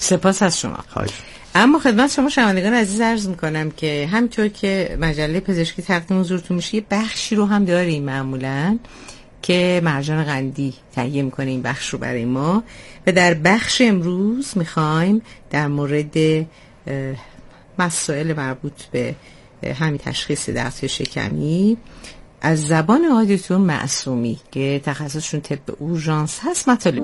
سپاس از شما. خواهش. اما خدمت شما شنوندگان عزیز عرض میکنم که همینطور که مجله پزشکی تقدیم حضورتون میشه، یه بخشی رو هم داریم معمولاً که مرجان قندی تهیه میکنه این بخش رو برای ما، و در بخش امروز میخوایم در مورد مسائل مربوط به همین تشخیص دردهای شکمی از زبان آقای دکتر معصومی که تخصصشون طب اورژانس هست مطالب.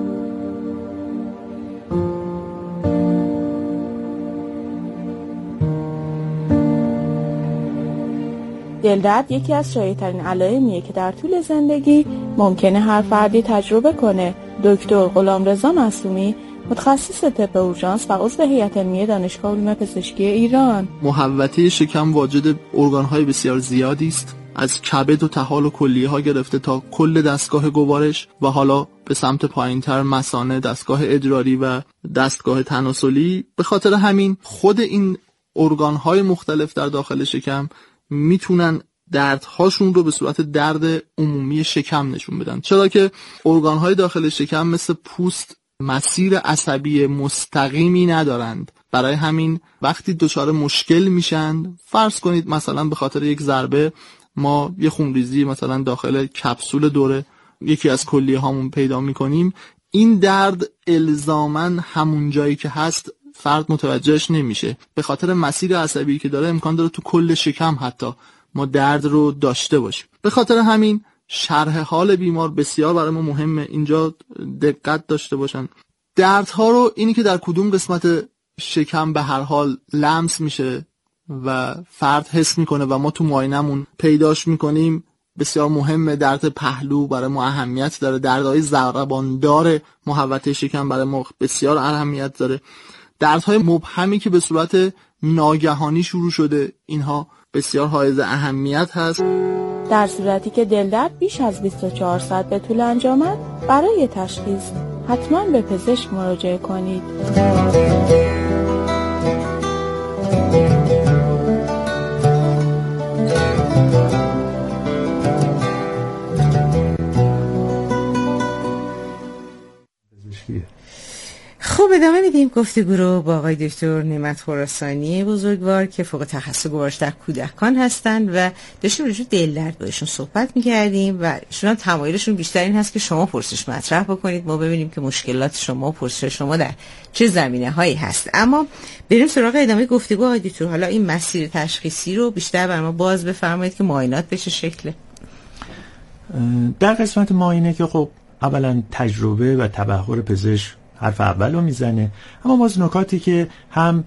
دلدرد یکی از شایع‌ترین علائمیه که در طول زندگی ممکنه هر فردی تجربه کنه. دکتر غلامرضا معصومی، متخصص طب اورژانس و عضو هیئت علمی دانشگاه علوم پزشکی ایران. محوطه شکم واجد ارگان‌های بسیار زیادی است، از کبد و طحال و کلیه‌ها گرفته تا کل دستگاه گوارش و حالا به سمت پایین‌تر مثانه، دستگاه ادراری و دستگاه تناسلی. به خاطر همین خود این ارگان‌های مختلف در داخل شکم میتونن دردهاشون رو به صورت درد عمومی شکم نشون بدن، چرا که ارگان‌های داخل شکم مثل پوست مسیر عصبی مستقیمی ندارند. برای همین وقتی دچار مشکل میشن، فرض کنید مثلا به خاطر یک ضربه ما یه خونریزی مثلا داخل کپسول دوره یکی از کلیه هامون پیدا میکنیم، این درد الزاماً همون جایی که هست فرد متوجهش نمیشه. به خاطر مسیر عصبی که داره امکان داره تو کل شکم حتی ما درد رو داشته باشیم. به خاطر همین شرح حال بیمار بسیار برای ما مهمه، اینجا دقت داشته باشن. دردها رو اینی که در کدوم قسمت شکم به هر حال لمس میشه و فرد حس میکنه و ما تو معاینمون پیداش میکنیم بسیار مهمه. درد پهلو برای ما اهمیت داره، دردهای ضرباندار محوطه شکم برای ما بسیار اهمیت داره، دردهای مبهمی که به صورت ناگهانی شروع شده اینها بسیار حائز اهمیت هست. در صورتی که دلدرد بیش از 24 ساعت به طول انجامد، برای تشخیص حتما به پزشک مراجعه کنید. خب ادامه میدیم گفتگو رو با آقای دکتر نعمت خراسانی بزرگوار که فوق تخصص گوارش در کودکان هستند و داشتیم راجع به دلدرد با ایشون صحبت می‌کردیم و ایشون هم تمایلشون بیشتر این هست که شما پرسش مطرح بکنید، ما ببینیم که مشکلات شما و پرسش شما در چه زمینه‌هایی هست. اما بریم سراغ ادامه گفتگو آقای دکتر. حالا این مسیر تشخیصی رو بیشتر برام باز بفرمایید که معاینات به چه شکله. در قسمت معاینه که خب اولا تجربه و تبحر پزشک حرف اول رو میزنه، اما باز نکاتی که هم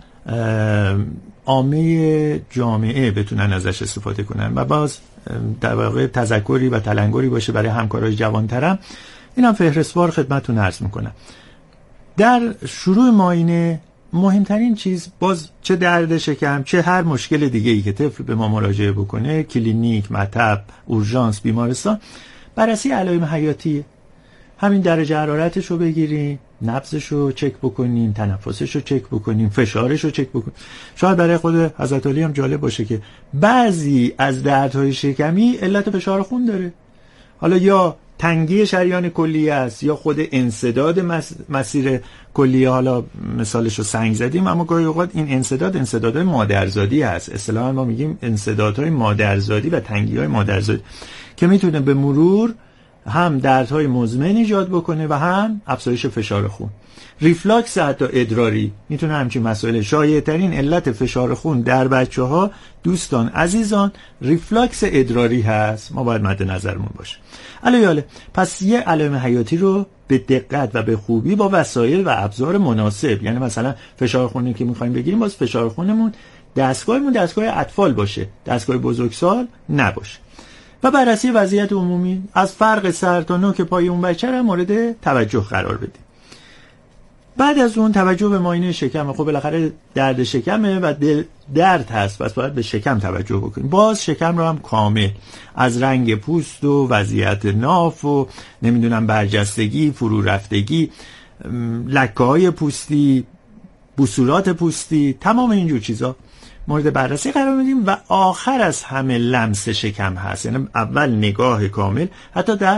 عامه جامعه بتونن ازش استفاده کنن و باز در واقع تذکری و تلنگری باشه برای همکارای جوانترم، اینم فهرستوار خدمتتون عرض میکنم. در شروع معاینه مهمترین چیز باز چه درد شکم چه هر مشکل دیگه ای که طفل به ما مراجعه بکنه، کلینیک، مطب، اورژانس، بیمارستان، بررسی علائم حیاتیه. همین درجه حرارتش رو بگیریم، نبضش رو چک بکنیم، تنفسش رو چک بکنیم، فشارش رو چک بکنیم. شاید برای خود حضرت علی هم جالب باشه که بعضی از دردهای شکمی علت فشار خون داره، حالا یا تنگی شریان کلیه است یا خود انسداد مسیر کلیه، حالا مثالش رو سنگ زدیم، اما گاهی اوقات این انسدادهای مادرزادی هست. اصطلاحاً ما میگیم انسدادهای مادرزادی و تنگی‌های مادرزادی که میتونه به مرور هم دردهای مزمن ایجاد بکنه و هم افزایش فشار خون. ریفلاکس حتی ادراری میتونه همچین مسائل. شایع‌ترین علت فشار خون در بچه‌ها دوستان عزیزان ریفلاکس ادراری هست، ما باید مد نظرمون باشه. علیاله پس یه علائم حیاتی رو به دقت و به خوبی با وسایل و ابزار مناسب، یعنی مثلا فشار خونی که می‌خوایم بگیریم باز فشار خونمون دستگاه اطفال باشه، دستگاه بزرگسال نباشه. و بررسی وضعیت عمومی از فرق سر تا نوک پای اون بچه را مورد توجه قرار بدیم. بعد از اون توجه به معاینه شکم. خب بالاخره درد شکمه و درد هست، پس باید به شکم توجه بکنیم. باز شکم رو هم کامل از رنگ پوست و وضعیت ناف و نمیدونم برجستگی، فرو رفتگی، لکه‌های پوستی، بصورات پوستی، تمام اینجور چیزا مورد بررسی قرار میدیم. و آخر از همه لمس شکم هست، یعنی اول نگاه کامل، حتی در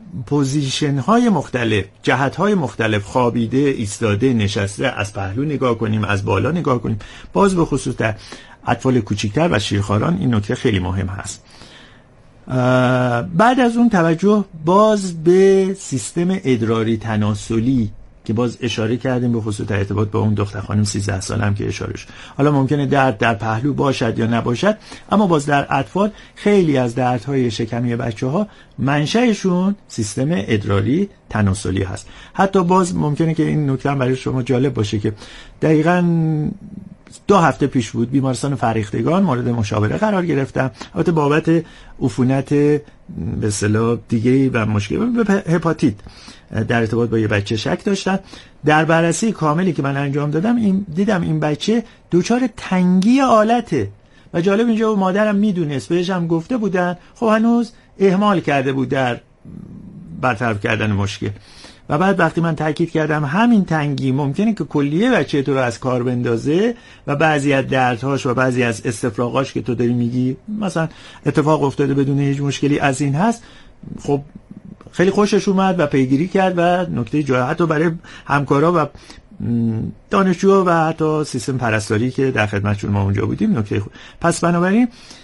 پوزیشن های مختلف، جهت های مختلف، خوابیده، ایستاده، نشسته، از پهلو نگاه کنیم، از بالا نگاه کنیم. باز به خصوص در اطفال کوچکتر و شیرخواران این نکته خیلی مهم هست. بعد از اون توجه باز به سیستم ادراری تناسلی که باز اشاره کردیم به خصوص ارتباط با اون دختر خانم 13 ساله هم که اشاره شد. حالا ممکنه درد در پهلو باشد یا نباشد، اما باز در اطفال خیلی از دردهای شکمی بچه‌ها منشأشون سیستم ادراری تناسلی هست. حتی باز ممکنه که این نکته هم برای شما جالب باشه که دقیقاً 2 هفته پیش بود بیمارستان فرهیختگان مورد مشاوره قرار گرفتم، البته بابت عفونت به اصطلاح دیگه‌ای و مشکل به هپاتیت در ارتباط با یه بچه شک داشتن. در بررسی کاملی که من انجام دادم دیدم این بچه دچار تنگی آلته و جالب اینجا مادرم میدونست، بهش هم گفته بودن، خب هنوز اهمال کرده بود در برطرف کردن مشکل. و بعد وقتی من تاکید کردم همین تنگی ممکنه که کلیه بچه تو رو از کار بندازه و بعضی از دردهاش و بعضی از استفراغاش که تو داری میگی مثلا اتفاق افتاده بدون هیچ مشکلی از این هست، خب خیلی خوشش اومد و پیگیری کرد و نکته جالب حتی برای همکارا و دانشجوها و حتی سیستم پرستاری که در خدمتشون ما اونجا بودیم نکته خوب. پس بنابراین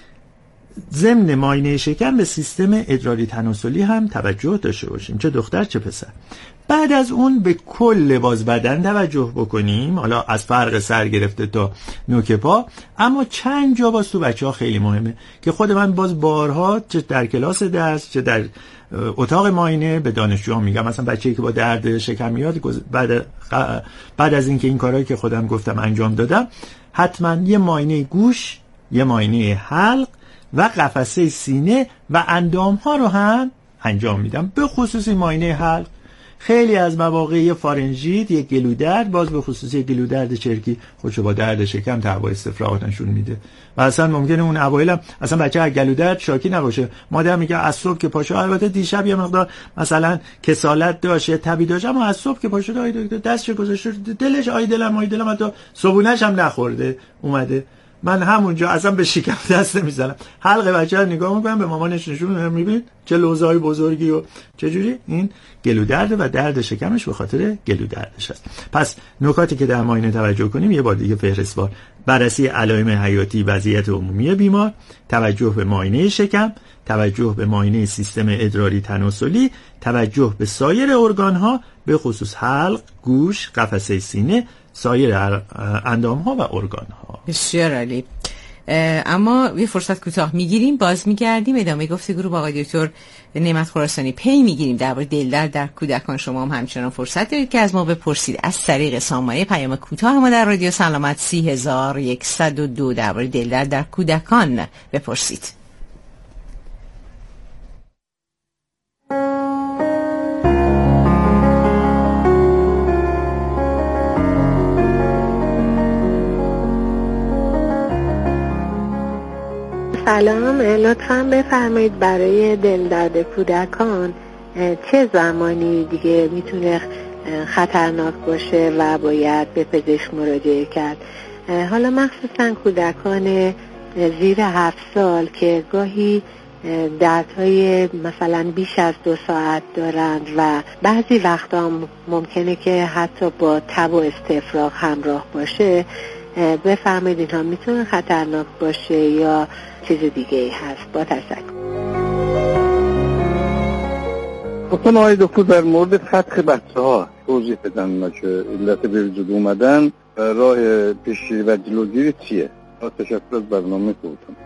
ضمن معاینه شکم به سیستم ادراری تناسلی هم توجه داشته باشیم، چه دختر چه پسر. بعد از اون به کل باز بدن توجه بکنیم، حالا از فرق سر گرفته تا نوک پا. اما چند جا باز تو بچه‌ها خیلی مهمه که خود من باز بارها چه در کلاس درس چه در اتاق معاینه به دانشجوها میگم، مثلا بچه‌ای که با درد شکم میاد بعد از اینکه این کارهایی که خودم گفتم انجام دادم، حتما یه معاینه گوش، یه معاینه حلق و قفسه سینه و اندام ها رو هم انجام میدم. به خصوص معاینه حلق خیلی از مواقع فارنژیت، یک گلودرد، باز به خصوص یک گلودرد چرکی خودشو با درد شکم تهوع استفراغات نشون میده و اصلا ممکنه اون اوایل هم اصلا بچه از گلودرد شاکی نباشه. مادر میگه از صبح که پاشو، البته دیشب یه مقدار مثلا کسالت داشت، تبی داشت، اما از صبح که پاشو آی دکتر دستش گذاشته دلش آی دلم حتی صبونش هم نخورده اومده، من همونجا اصلا به شکم دست نمیزنم، حلقه بچه رو نگاه میکنم، به مامانش نشون میدم، میبینید چه لوزهای بزرگی و چجوری این گلودرد و درد شکمش به خاطر گلودردش هست. پس نکاتی که در معاینه توجه کنیم یه بار دیگه فهرستوار: بررسی علائم حیاتی، وضعیت عمومی بیمار، توجه به معاینه شکم، توجه به معاینه سیستم ادراری تناسلی، توجه به سایر ارگان‌ها به خصوص حلق، گوش، قفسه سینه، سایر اندام‌ها و ارگان‌ها. بسیار عالی. اما یه فرصت کوتاه میگیریم، باز میگردیم ادامه گفتگو رو با آقای دکتر نعمت خراسانی پی میگیریم درباره دلدرد در کودکان. شما هم همچنان فرصت دارید که از ما بپرسید از طریق سامانه پیام کوتاه ما در رادیو سلامت 3102 درباره دلدرد در کودکان بپرسید. سلام، لطفاً بفرمایید برای دلدرد کودکان چه زمانی دیگه میتونه خطرناک باشه و باید به پزشک مراجعه کرد؟ حالا مخصوصاً کودکان زیر 7 سال که گاهی دردهای مثلا بیش از 2 ساعت دارند و بعضی وقتا ممکنه که حتی با تب و استفراغ همراه باشه. بفرمایید اینها میتونه خطرناک باشه یا چیز دیگه ای هست؟ با تشکر. خب آقای دکتر در مورد فتق بچه ها توضیح بدن که علت به وجود اومدن، راه پیشگیری و جلوگیری چیه؟ تشکر از برنامه خودتون.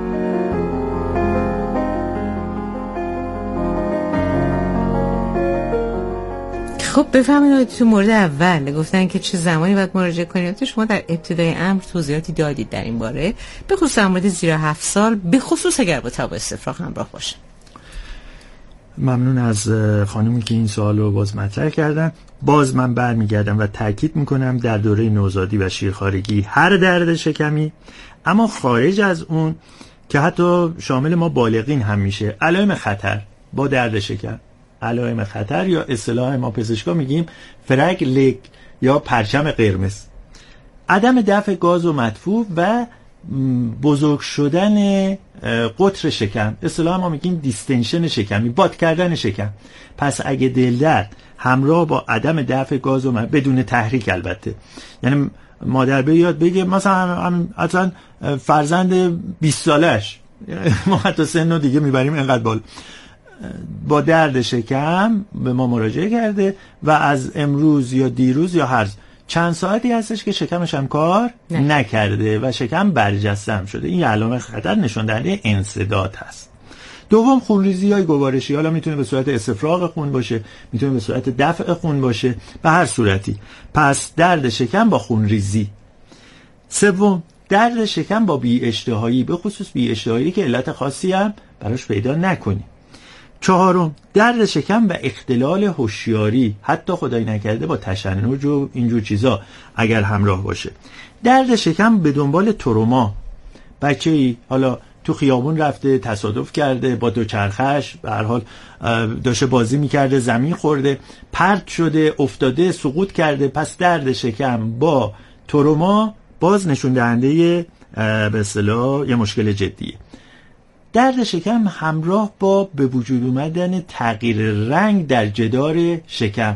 خب بفهمید تو مورد اول گفتن که چه زمانی باید مراجعه کنید. شما در ابتدای امر توضیحاتی دادید در این باره، به خصوص در مورد زیر 7 سال، به خصوص اگر با تب و استفراغ همراه باشه. ممنون از خانومی که این سوال رو باز مطرح کردن. باز من برمیگردم و تاکید میکنم در دوره نوزادی و شیرخوارگی هر درد شکمی، اما خارج از اون که حتی شامل ما بالغین هم میشه، علائم خطر با درد شکم، علائم خطر یا اصطلاح ما پزشکا میگیم فرگ لگ یا پرچم قرمز، عدم دفع گاز و مدفوع و بزرگ شدن قطر شکم، اصطلاحا ما میگیم دیستنشن شکمی، باد کردن شکم. پس اگه دلدرد همراه با عدم دفع گاز و بدون تحریک، البته یعنی مادر بیاد بگه مثلا فرزند 20 سالش ما حتی سن رو دیگه میبریم اینقدر بالا، با درد شکم به ما مراجعه کرده و از امروز یا دیروز یا هر چند ساعتی هستش که شکمش هم کار نکرده و شکم برجسته هم شده. این علامه خطر نشان دهنده انسداد هست. دوم، خونریزی های گوارشی، حالا میتونه به صورت استفراغ خون باشه، میتونه به صورت دفع خون باشه، به هر صورتی. پس درد شکم با خونریزی. سوم، درد شکم با بی اشتهایی، به خصوص بی اشتهایی که علت خاصی هم براش پیدا نکنی. چهارم، درد شکم و اختلال هوشیاری، حتی خدای نکرده با تشنج و اینجور چیزا اگر همراه باشه. درد شکم به دنبال تروما، بچه‌ای حالا تو خیابون رفته، تصادف کرده با دوچرخش، به هر حال داشته بازی میکرده، زمین خورده، پرت شده، افتاده، سقوط کرده. پس درد شکم با تروما باز نشون دهنده به اصطلاح یه مشکل جدیه. درد شکم همراه با به وجود اومدن تغییر رنگ در جدار شکم،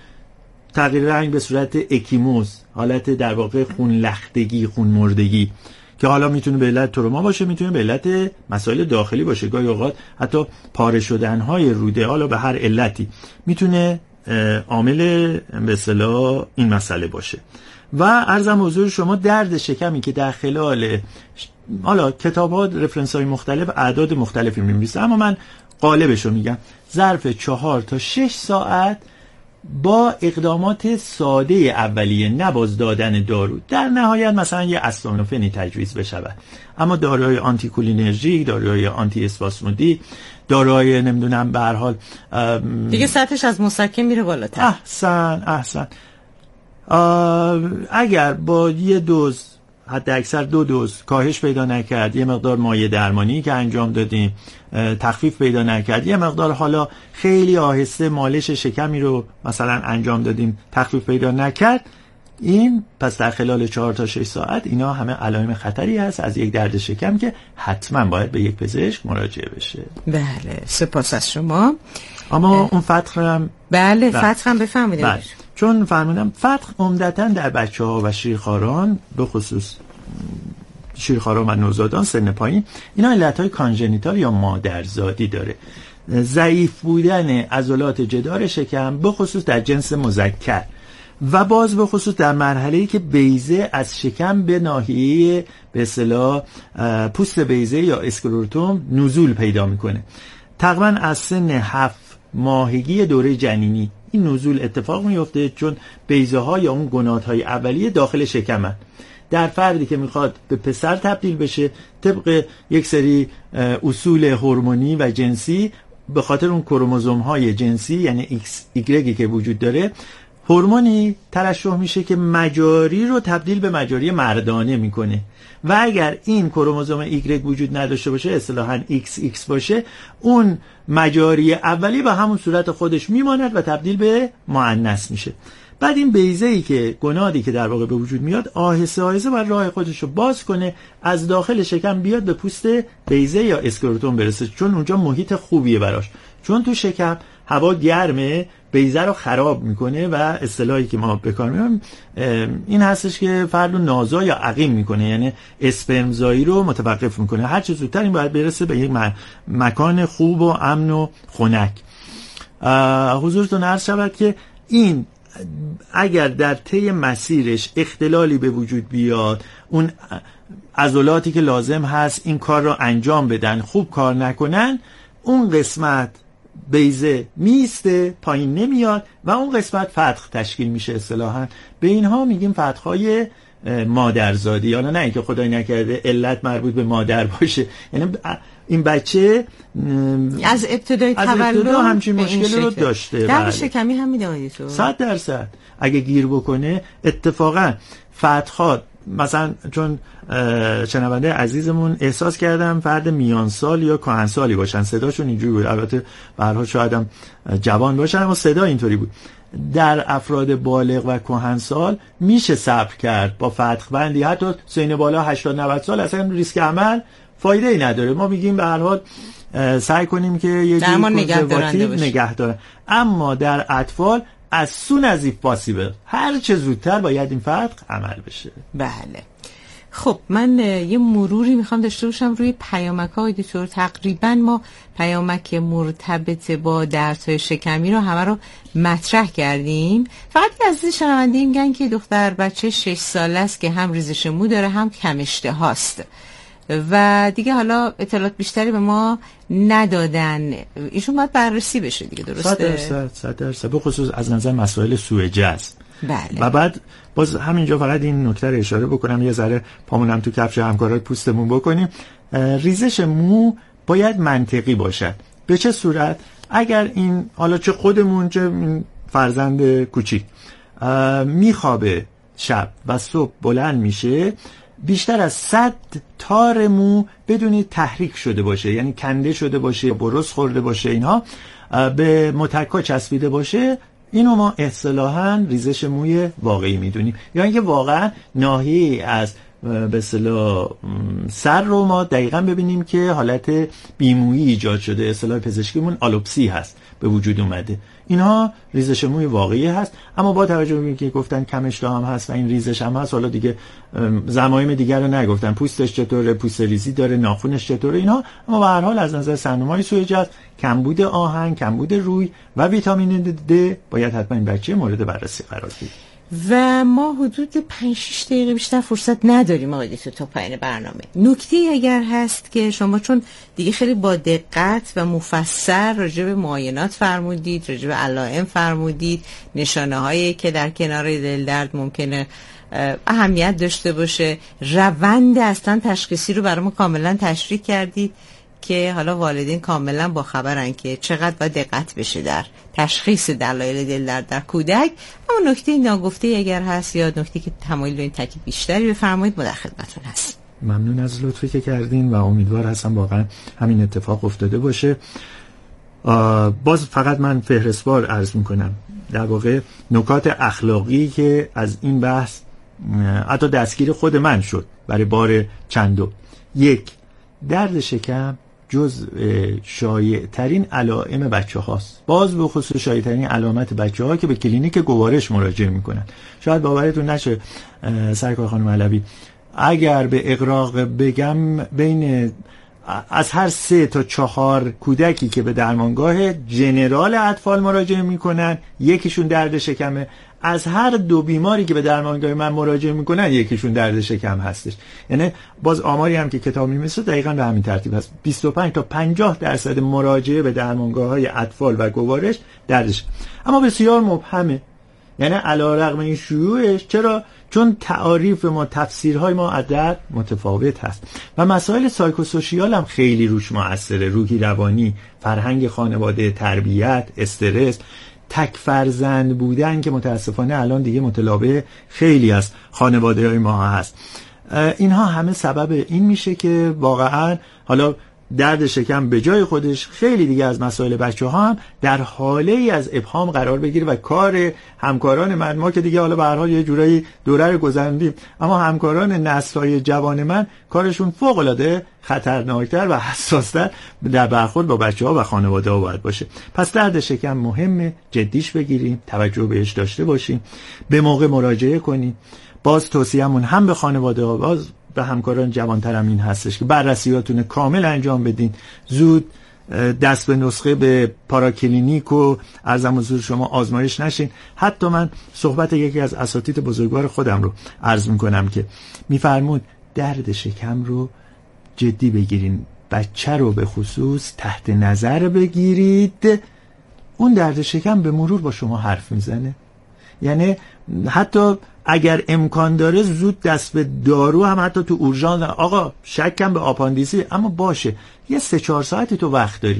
تغییر رنگ به صورت اکیموز، حالت در واقع خون لختگی، خون مردگی، که حالا میتونه به علت تروما باشه، میتونه به علت مسائل داخلی باشه، گاهی اوقات حتی پاره شدن‌های روده، حالا به هر علتی میتونه عامل به اصطلاح این مسئله باشه. و عرضم حضور شما درد شکمی که در خلال حالا کتاب‌ها رفرنس‌های مختلف اعداد مختلفی می‌نویسن، اما من قالبشو میگم، ظرف 4 تا 6 ساعت با اقدامات ساده اولیه، نباز دادن دارو، در نهایت مثلا یه استامینوفنی تجویز بشود، اما داروهای آنتی کولینرژیک، داروهای آنتی اسپاسمودی، داروهای نمیدونم به هر حال دیگه سطحش از مسکن میره بالاتر. احسن. اگر با یه دوز، حتی اکثر 2 دوز کاهش پیدا نکرد، یه مقدار مایع درمانی که انجام دادیم تخفیف پیدا نکرد، یه مقدار حالا خیلی آهسته مالش شکمی رو مثلا انجام دادیم تخفیف پیدا نکرد، این پس در خلال 4 تا 6 ساعت اینا همه علائم خطری هست از یک درد شکم که حتما باید به یک پزشک مراجعه بشه. بله، سپاس از شما. اما اون فتق هم فتق هم بفهمید. چون فرمودم فتق عمدتاً در بچه‌ها و شیرخواران، به خصوص شیرخواران و نوزادان سن پایین، اینا علتهای کانژنیتال یا مادرزادی داره. ضعیف بودن عضلات جدار شکم به خصوص در جنس مذکر و باز به خصوص در مرحله‌ای که بیضه از شکم به ناحیه به اصطلاح پوست بیضه یا اسکلروتوم نزول پیدا میکنه. تقریبا از سن 7 ماهگی دوره جنینی این نزول اتفاق میفته، چون بیضه ها یا اون گنات‌های اولیه داخل شکمن. در فردی که میخواد به پسر تبدیل بشه، طبق یک سری اصول هورمونی و جنسی، به خاطر اون کروموزوم‌های جنسی یعنی ایکس ایگرگی که وجود داره، هورمونی ترشح میشه که مجاری رو تبدیل به مجاری مردانه میکنه و اگر این کروموزوم ایگرگ وجود نداشته باشه، اصطلاحاً ایکس ایکس باشه، اون مجاری اولی به همون صورت خودش میماند و تبدیل به مؤنث میشه. بعد این بیضه‌ای که گنادی که در واقع به وجود میاد، آهسته آهسته بر راه خودش رو باز کنه، از داخل شکم بیاد به پوست بیضه یا اسکلروتوم برسه، چون اونجا محیط خوبیه براش، چون تو شکم هوا گرمه، بیضه رو خراب میکنه و اصطلاحی که ما به کار میبریم این هستش که فرد رو نازا یا عقیم میکنه، یعنی اسپرمزایی رو متوقف میکنه. هر چه زودتر این باید برسه به یک مکان خوب و امن و خنک. حضورتون عرض شود که این اگر در طی مسیرش اختلالی به وجود بیاد، اون عضلاتی که لازم هست این کار رو انجام بدن خوب کار نکنن، اون قسمت بیضه میسته، پایین نمیاد و اون قسمت فتق تشکیل میشه. اصطلاحاً به اینها میگیم فتق‌های مادرزادی. حالا نه اینکه خدای نکرده علت مربوط به مادر باشه، یعنی این بچه از ابتدای تولد همچین مشکلی رو داشته. درد شکمی هم میدونید تو 100% اگه گیر بکنه اتفاقا فتحات مثلا چون شنونده عزیزمون احساس کردم فرد میان سال یا کهن سالی باشن، صداشون اینجوری بود، البته به هر حال شاید هم جوان باشن اما صدا اینطوری بود. در افراد بالغ و کهن سال میشه صبر کرد با فتح بندی، حتی سن بالا 80-90 سال اصلا ریسک عمل فایده ای نداره. ما میگیم به هر حال سعی کنیم که یه جوری کنزرواتیو نگه داره، اما در اطفال as soon as if possible هر چه زودتر باید این فتح عمل بشه. بله. خب من یه مروری میخوام داشته باشم روی پیامک‌های دکتر. تقریبا ما پیامک مرتبط با دردهای شکمی رو همه رو مطرح کردیم. فقط از شنونده میگن که دختر بچه 6 ساله است که هم ریزش مو داره هم کم اشتهاست و دیگه حالا اطلاعات بیشتری به ما ندادن. ایشون باید بررسی بشه دیگه، درسته؟ 100% به خصوص از نظر مسائل سوء جذب. بله. و بعد باز همینجا فقط این نکته رو اشاره بکنم، یه ذره پامونم تو کفش همکارات پوستمون بکنیم. ریزش مو باید منطقی باشد. به چه صورت؟ اگر این حالا چه خودمون چه فرزند کوچیک میخوابه شب و صبح بلند میشه، بیشتر از 100 تار مو بدونید تحریک شده باشه، یعنی کنده شده باشه، برس خورده باشه، اینها به متکا چسبیده باشه، اینو ما اصطلاحاً ریزش موی واقعی میدونیم. یا اینکه واقعا ناحیه از به اصطلاح سر رو ما دقیقاً ببینیم که حالت بیمویی ایجاد شده، اصطلاح پزشکیمون آلوپسی هست به وجود اومده، اینها ریزش موی واقعی هست. اما با توجه به اینکه گفتن کم اشتها هم هست و این ریزش هم هست، حالا دیگه زمایم دیگر رو نگفتن، پوستش چطوره، پوست ریزی داره، ناخنش چطوره، اینها. اما به هر حال از نظر سرنوشت سوء جذب، کمبود آهن، کمبود روی و ویتامین د باید حتما این بچه مورد بررسی قرار گیره. و ما حدود 5-6 دقیقه بیشتر فرصت نداریم آقای دکتر تا پایان برنامه. نکته اگر هست که شما چون دیگه خیلی با دقت و مفصل راجع به معاینات فرمودید، راجع به علائم فرمودید، نشانه هایی که در کنار دل درد ممکنه اهمیت داشته باشه، روند اصلا تشخیصی رو برای ما کاملا تشریح کردید که حالا والدین کاملا با خبرن که چقدر باید دقت بشه در تشخیص دلایل دل درد در کودک. اما نکته ناگفته اگر هست یا نکته که تمایل دارین تاکید بیشتری بفرمایید، ما در خدمتتون هست. ممنون از لطفی که کردین و امیدوار هستم واقعا همین اتفاق افتاده باشه. باز فقط من فهرستوار عرض میکنم در واقع نکات اخلاقی که از این بحث حتی دستگیر خود من شد برای بار چندم. 1. درد شکم جز شایع ترین علائم بچه هاست. باز به خصوص شایع ترین علامت بچه ها که به کلینیک گوارش مراجعه میکنن. شاید باورتون نشه سرکار خانم علوی، اگر به اغراق بگم بین از هر 3 تا 4 کودکی که به درمانگاه جنرال اطفال مراجعه میکنن یکیشون درد شکمه، از هر 2 بیماری که به درمانگاه من مراجعه میکنن یکیشون درد شکم هستش. یعنی باز آماری هم که کتاب می‌نویسه دقیقاً به همین ترتیب هست. 25 تا 50% مراجعه به درمانگاه‌های اطفال و گوارش دردش، اما بسیار مبهمه. یعنی علی‌رغم این شیوعش، چرا؟ چون تعاریف ما، تفسیرهای ما از درد متفاوت هست و مسائل سایکوسوشیال هم خیلی روش مؤثره، روحی روانی، فرهنگ خانواده، تربیت، استرس، تک فرزند بودن که متاسفانه الان دیگه متلابه خیلی از خانواده‌های ما هست. اینها همه سبب این میشه که واقعا حالا درد شکم به جای خودش خیلی دیگه از مسائل بچه ها هم در حاله ای از ابهام قرار بگیره و کار همکاران من، ما که دیگه حالا به هر حال یه جورایی دوره رو گذروندیم، اما همکاران نسل‌های جوان من کارشون فوق‌العاده خطرناکتر و حساس‌تر در برخورد با بچه‌ها و خانواده‌ها باید باشه. پس درد شکم مهمه، جدیش بگیریم، توجه بهش داشته باشیم، به موقع مراجعه کنیم. باز توصیه‌مون هم به خانواده‌ها، باز به همکاران جوان‌تر هم این هستش که بررسیاتون کامل انجام بدین، زود دست به نسخه به پاراکلینیک و عرضم حضور شما آزمایش نشین. حتی من صحبت یکی از اساتید بزرگوار خودم رو عرض میکنم که میفرمود درد شکم رو جدی بگیرین، بچه رو به خصوص تحت نظر بگیرید، اون درد شکم به مرور با شما حرف میزنه. یعنی حتی اگر امکان داره زود دست به دارو هم، حتی تو اورژانس، آقا شکم به آپاندیسی، اما باشه یه 3-4 ساعتی تو وقت داری،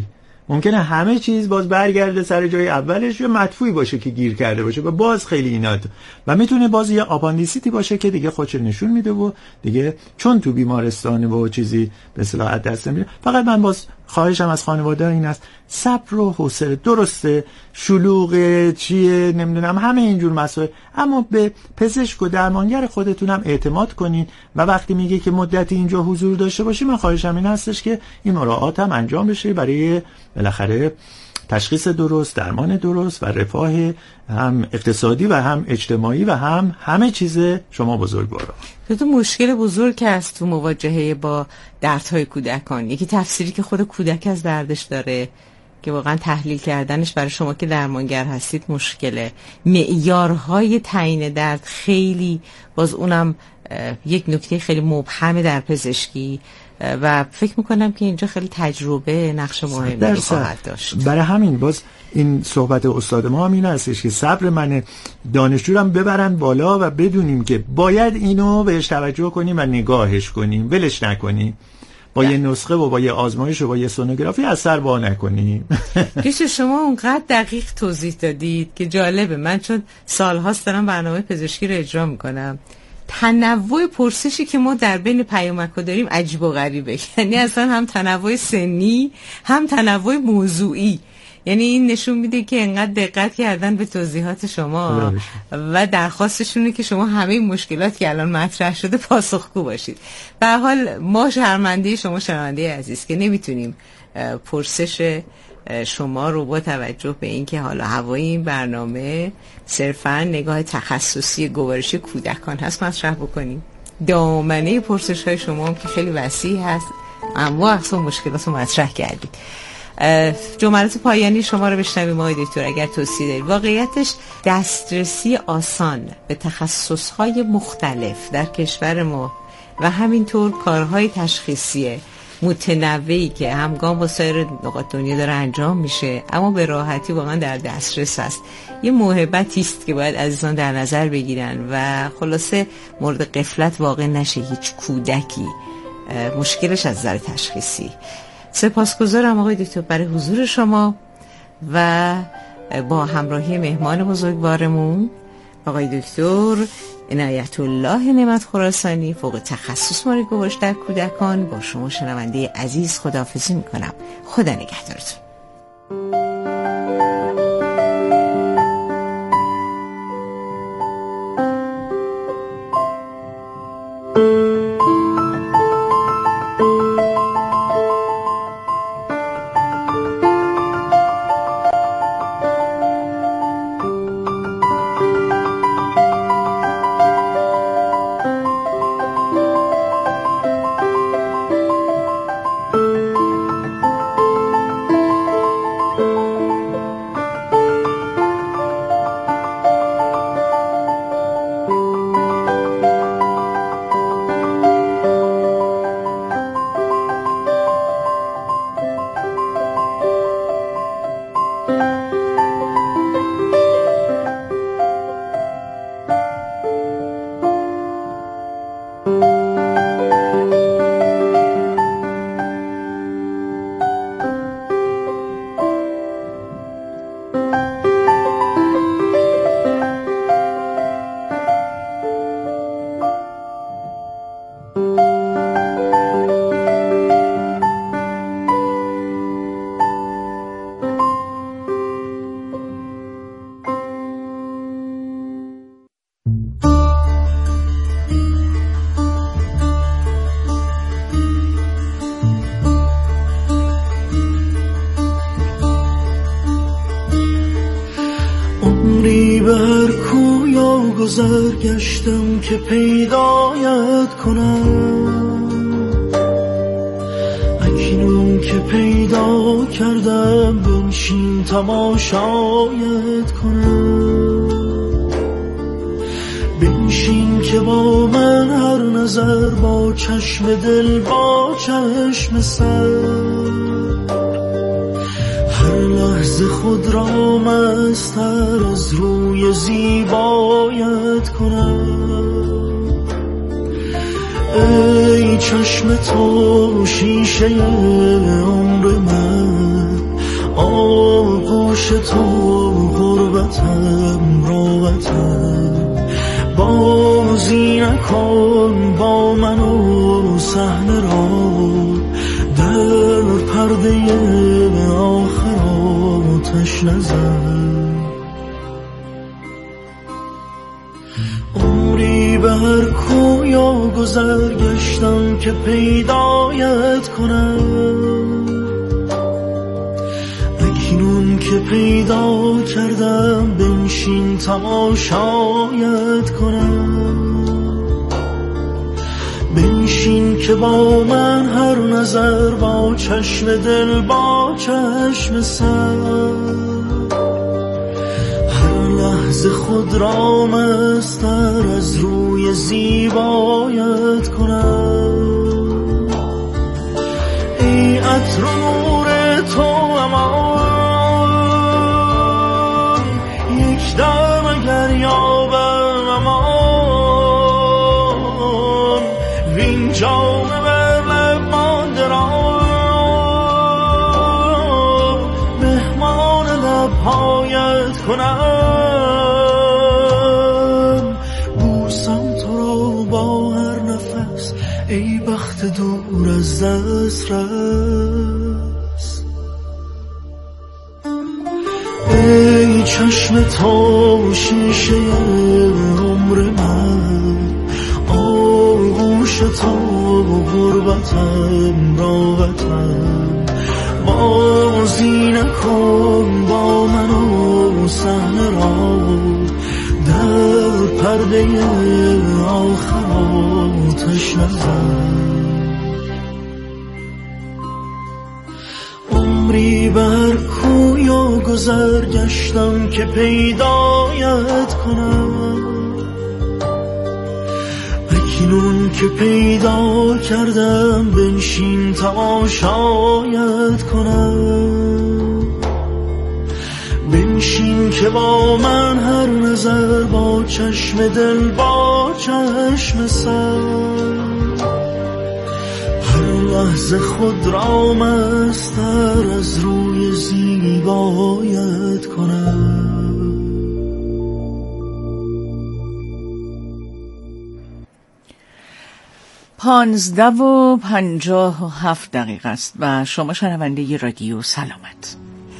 ممکنه همه چیز باز برگرده سر جای اولش یا مدفوعی باشه که گیر کرده باشه و باز خیلی اینا و میتونه باز یه آپاندیسیتی باشه که دیگه خودش نشون میده و دیگه چون تو بیمارستانه و چیزی به اصطلاح دست نمیره. فقط من باز خواهشم از خانواده این است صبر و حوصله. درسته شلوغه چیه نمیدونم همه اینجور مسائل، اما به پزشک و درمانگر خودتونم اعتماد کنین و وقتی میگه که مدتی اینجا حضور داشته باشی، من خواهشم این هستش که این مراعات هم انجام بشه برای بالاخره تشخیص درست، درمان درست و رفاه هم اقتصادی و هم اجتماعی و هم همه چیز شما بزرگوارا. تو مشکل بزرگ هست تو مواجهه با دردهای کودکان. یکی تفسیری که خود کودک از دردش داره که واقعا تحلیل کردنش برای شما که درمانگر هستید مشکله. معیارهای تعیین درد خیلی باز اونم یک نکته خیلی مبهمه در پزشکی و فکر میکنم که اینجا خیلی تجربه نقش مهمی خواهد داشت. برای همین باز این صحبت استاد ما هم این هستش که صبر من دانشجو هم ببرن بالا و بدونیم که باید اینو بهش توجه کنیم و نگاهش کنیم، ولش نکنیم. با یه نسخه و با یه آزمایش و با یه سونوگرافی از سر وا نکنیم. دوست شما اونقدر دقیق توضیح دادید که جالبه. من چون سالهاست دارم برنامه پزشکی رو اجرا میکنم، تنوع پرسشی که ما در بین پیامک‌ها داریم عجیب و غریبه. یعنی اصلا هم تنوع سنی هم تنوع موضوعی. یعنی این نشون میده که انقدر دقت کردن به توضیحات شما و درخواستشونه که شما همه این مشکلات که الان مطرح شده پاسخگو باشید. به هر حال ما شرمنده شما شنونده عزیز که نمیتونیم پرسش شما رو با توجه به این که حالا هوای این برنامه صرفاً نگاه تخصصی گوارش کودکان هست مطرح بکنیم. دامنه پرسش های شما هم که خیلی وسیع هست، اما اقسام مشکلات رو مطرح کردید. جملات پایانی شما رو بشنویم آقای دکتر اگر توصیه دارید. واقعیتش دسترسی آسان به تخصصهای مختلف در کشور ما و همینطور کارهای تشخیصی متنوعی که همگام با سایر نقاط دنیا داره انجام میشه اما به راحتی واقعا در دسترس است، یه موهبتی است که باید عزیزان در نظر بگیرن و خلاصه مورد غفلت واقع نشه هیچ کودکی مشکلش از نظر تشخیصی. سپاسگزارم آقای دکتر برای حضور شما و با همراهی مهمان بزرگوارمون آقای دکتر عنایت الله نعمت خراسانی فوق تخصص ماری گوارش در کودکان. با شما شنونده عزیز خداحافظی میکنم. خدا نگهدارتون. گشتم که پیدایت کنم، اکنون که پیدا کردم بنشین تماشایت کنم. بنشین که با من هر نظر با چشم دل با چشم سر، هر لحظه خود را مستر از روی زیبایت کنم. ای چشم تو شیشه عمر من، آغوش تو غربتم راحتم، بازی نکن با من و صحنه را، در پرده آخر آتش نزن. عمری به هر کویا گذر گشتم که پیدایت کنم، اکنون که پیدا کردم بنشین تماشایت کنم. بنشین که با من هر نظر با چشم دل با چشم سر، هر لحظه خود را مستر از روی زیبایت کنم. ای عطر و نور تو امان، یک دم اگر یابم امان، وین جام بر لب مانده را مهمان لبهایت کنم. بوسم تو را با هر نفس، ای بخت دور از دسترس. ای چشم تو شیشه عمر من، آغوش تو غربتم راحتم، بازی نکن با من و صحنه را، در پرده آخر آتش نزن. عمری بر کویا گذر گشتم که پیدایت کنم، اکنون که پیدا کردم بنشین تماشایت کنم. بنشین که با من هر نظر با چشم دل با چشم سر، هر لحظه خود را مستر از روی زیبایت کنم. پانزده و 57 دقیقه است و شما شنونده رادیو سلامت.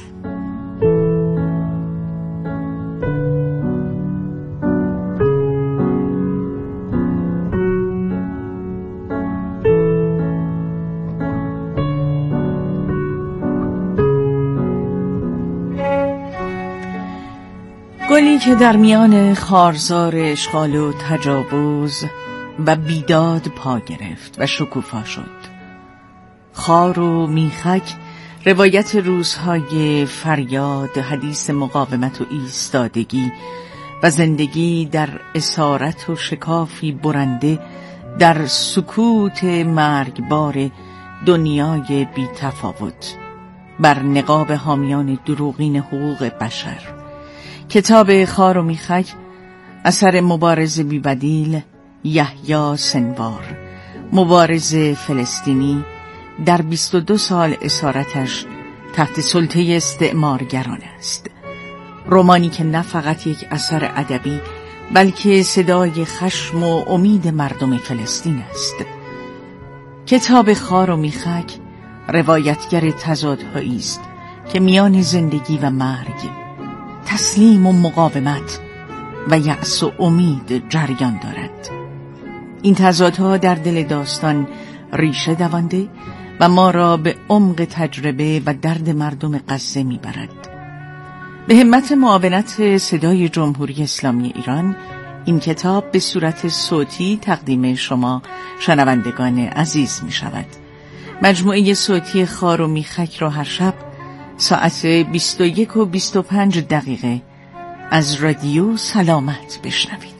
گلی که در میان خارزار اشغال و تجاوز و بیداد پا گرفت و شکوفا شد. خار و میخک روایت روزهای فریاد، حدیث مقاومت و ایستادگی و زندگی در اسارت و شکافی برنده در سکوت مرگبار دنیای بی تفاوت بر نقاب حامیان دروغین حقوق بشر. کتاب خار و میخک اثر مبارز بی‌بدیل یحیی سنوار، مبارز فلسطینی در 22 سال اسارتش تحت سلطه استعمارگران است. رمانی که نه فقط یک اثر ادبی بلکه صدای خشم و امید مردم فلسطین است. کتاب خار و میخک روایتگر تضادهایی است که میان زندگی و مرگ، تسلیم و مقاومت و یأس و امید جریان دارد. این تضادها در دل داستان ریشه دوانده و ما را به عمق تجربه و درد مردم غزه میبرد. به همت معاونت صدای جمهوری اسلامی ایران این کتاب به صورت صوتی تقدیم شما شنوندگان عزیز می شود. مجموعه صوتی خار و میخک را هر شب ساعت 21 و 25 دقیقه از رادیو سلامت بشنوید.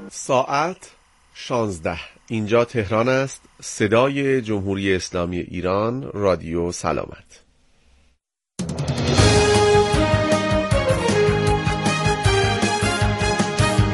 ساعت 16. اینجا تهران است. صدای جمهوری اسلامی ایران، رادیو سلامت.